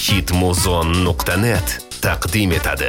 hitmuzon.net taqdim etadi.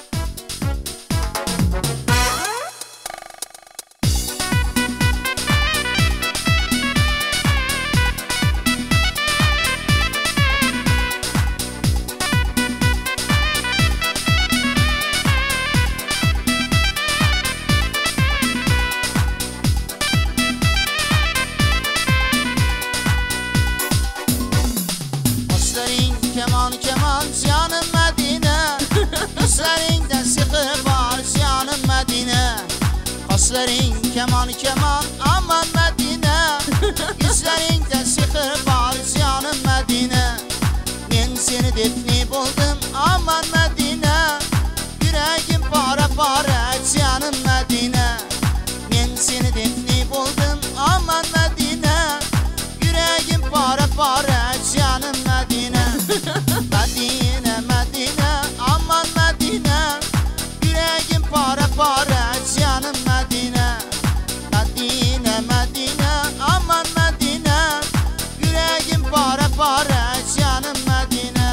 Keman keman canım Medine, gözlerinde sıkı var canım Medine. Kasların keman keman aman Medine, gözlerinde sıkı var canım Medine. Ben seni defni buldum aman Medine, yüreğim para para canım Medine. Ben seni defni buldum aman Medine, yüreğim para para canım Medine. Medine, Medine, aman Medine, yüreğim para para canım Medine. Medine, Medine, aman Medine, yüreğim para para canım Medine.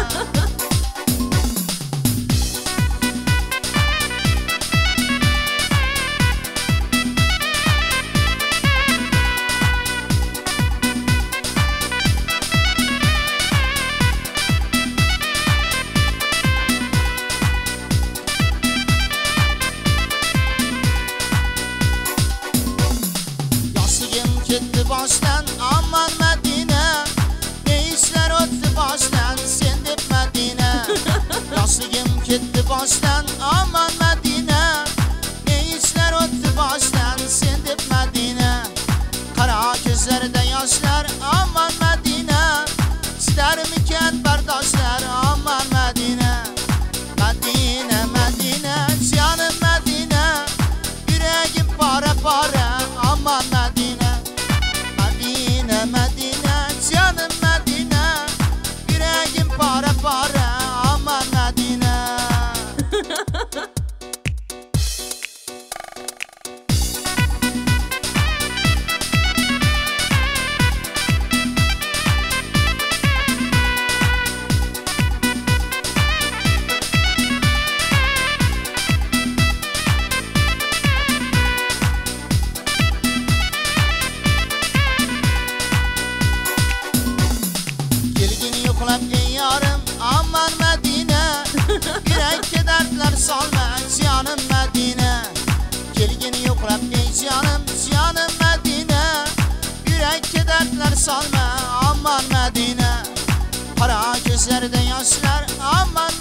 Gitti baştan aman Medine, ne işler öttü baştan sendip Medine. Yaşlıyım gitti baştan aman Medine, ne işler öttü baştan sendip Medine. Kara gözlerde yaşlar aman Medine, ister miken kardeşler aman Medine. Medine, Medine, canım Medine, yüreğim para para aman Medine. Medine, Medine, canım Medine, yüreğim para para aman Medine. Yoklap ey yarım aman Medine, yürek kederler salma canım Medine. Gelgin yoklap ey canım canım Medine, yürek kederler salma aman Medine. Kara gözlerde yaşlar aman